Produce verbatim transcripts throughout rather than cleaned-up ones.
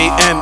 A M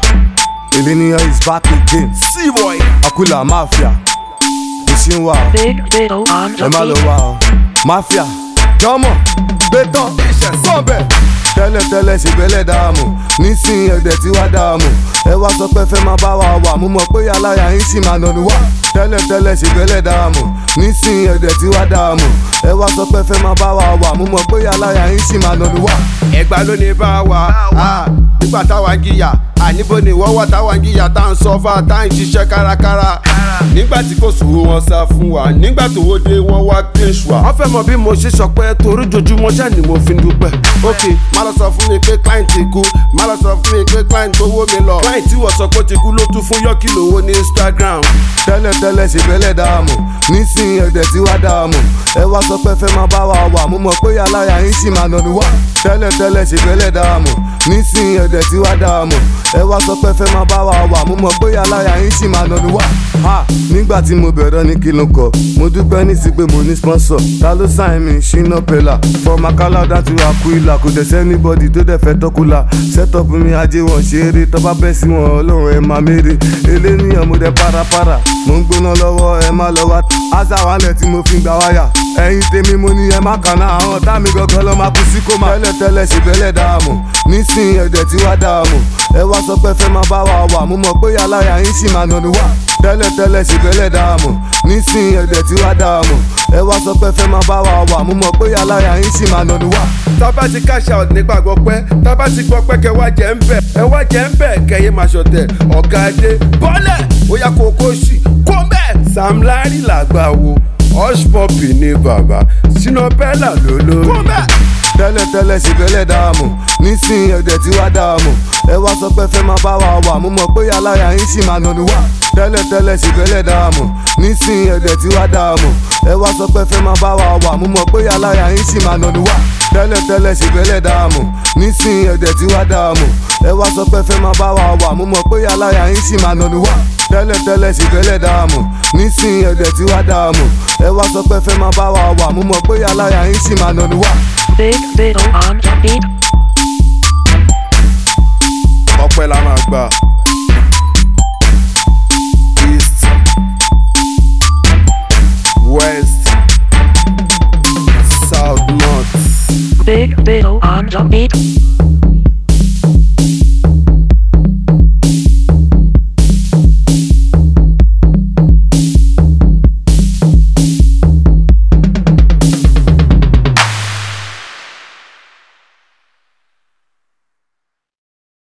E. Illenia is back again. C-Boy. Aquila Mafia. Machine Wow. Big Biddle on the Emalo beat. Wow. Mafia. Jọmọ. Bétán. Kọ́ńbẹ̀. Tẹ́lẹ̀tẹ́lẹ̀ ṣe bẹ́lẹ̀ dààmú. Nísìnyí ẹ̀dẹ̀ tí wá dààmú. Ẹ wá sọ pé fẹ́ máa bá wa wà. Mo mọ̀ pé aláya yín sì máa nọnu wá. Tẹ́lẹ̀tẹ́lẹ̀ ṣe bẹ́lẹ̀ dààmú. Nísìnyí ẹ̀dẹ̀ tí wá dààmú. Ẹ wá sọ pé fẹ́ máa bá wa wà. Mo mọ̀ pé aláya yín sì máa nọnu wá. Ẹ̀gbá ló ní bá wa. Nígbà táwa ń jìyà. Àníbo ni ìwọ́ wà táwa ń jìyà tá à ń sọ́fà tá à ń ṣiṣẹ́ kárakára. Nígbà tí kò sùúrù wọn sá fún wa. Nígbà tó wó dé wọn wá kéṣù wa. Wọ́n fẹ́ mọ bí mo ṣe sọpẹ́ torí jojúmọ́ ṣáà ni mo fi ń dúpẹ́. Ok, má lọ sọ fún mi pé client ti kú. Má lọ sọ fún mi pé client gbowó mi lọ. Client tí wọ́n sọ pé ó ti kú ló tún fún yọ́kì lówó ní Instagram. Tẹ́lẹ̀tẹ́lẹ̀ ṣe bẹ́lẹ̀ dààmú. Nísìnyí ẹ̀dẹ̀ tí wá dààmú. Ẹ wá sọ pé fẹ́ máa bá wa wà. Mo mọ̀ pé aláya yín sì máa nọnu wá. Tẹ́lẹ̀tẹ́lẹ̀ ṣe bẹ́lẹ̀ dààmú. Nísìnyí ẹ̀dẹ̀ tí wá dààmú. Ẹ wá sọ pé fẹ́ máa bá wa wà. Mo mọ̀ pé aláya yín sì máa nọnu wá. Ha! Nígbà tí mo bẹ̀rẹ̀ ní kí ló kọ̀, mo dúpẹ́ ní sí pé mo ní sponsor. Ta ló sign mi? Shina Pellar. From Akala down to Aquila, kò dẹ̀ sẹ́nibọ́dì tó dẹ̀ fẹ́ tọ́kùlà. Set up mi ajé wọn ṣeré, tọ́ba bẹ́ sí wọn ọlọ́run ẹ̀ máa mérè. Eléníyàn mo dẹ̀ parapara, mo ń gbóná lọ́wọ́ ẹ má lọ wá. Ásà wálẹ̀ tí mo fi ń gba wáyà. Ẹ̀yin tèmi mo ní ẹ má kàná, àwọn ọ̀tá mi gangan lọ́ máa kú sí kó máa. Tẹ́lẹ̀tẹ́lẹ̀ ṣe bẹ́lẹ̀ dààmú, nísìnyí ẹ̀dẹ̀ tí wá dààmú. Ẹ wá sọ pé fẹ́ máa bá wa wà, mo mọ̀ pé aláya yín sì máa nọnu wá. Tẹ́lẹ̀tẹ́lẹ̀ ṣe bẹ́lẹ̀ dààmú, nísìnyí ẹ̀dẹ̀ tí wá dààmú. Ẹ wá sọ pé fẹ́ máa bá wa wà, mo mọ̀ pé aláya yín sì máa nọnu wá. Tábà ti cash out nígbà gbọ́ pẹ́, tábà ti gbọ́ pẹ́ kẹ́ wá jẹ́ ń bẹ̀. Ẹ wá jẹ́ ń bẹ̀ kẹ́yìn máa ṣọ̀tẹ̀. Ọ̀gá Adé bọ́lẹ̀ ó yá kókó sí kó bẹ́ẹ̀. Sam Larry làgbà wo, Hush Puppy ní bàbá, Shina Pellar lólórí. Kó bẹ́ẹ̀. Tẹ́lẹ̀tẹ́lẹ̀ ṣe bẹ́lẹ̀ dààmú, nísìnyí ẹ̀dẹ̀ tí wá dààmú. Ẹ wá sọ pé fẹ́ máa bá wa wà, mo mọ̀ pé aláya yín sì máa nọnu wá. Tẹ́lẹ̀tẹ́lẹ̀ ṣe bẹ́lẹ̀ dààmú, nísìnyí ẹ̀dẹ̀ tí wá dààmú. Ẹ wá sọ pé fẹ́ máa bá wa wà, mo mọ̀ pé aláya yín sì máa nọnu wá. Tẹ́lẹ̀tẹ́lẹ̀ ṣe bẹ́lẹ̀ dààmú, nísìnyí ẹ̀dẹ̀ tí wá dààmú. Ẹ wá sọ pé fẹ́ máa bá wa wà, mo mọ̀ pé aláya yín sì máa nọnu wá. Tẹ́lẹ̀tẹ́lẹ̀ ṣe bẹ́lẹ̀ dààmú, nísìnyí ẹ̀dẹ̀ tí wá dààmú. Ẹ wá sọ pé fẹ́ máa bá wa wà, mo mọ̀ pé aláya yín sì máa nọnu wá. Big Biddle on the beat. Ọpẹ́ la máa gbà. East, West, South, North. Big Biddle on the beat.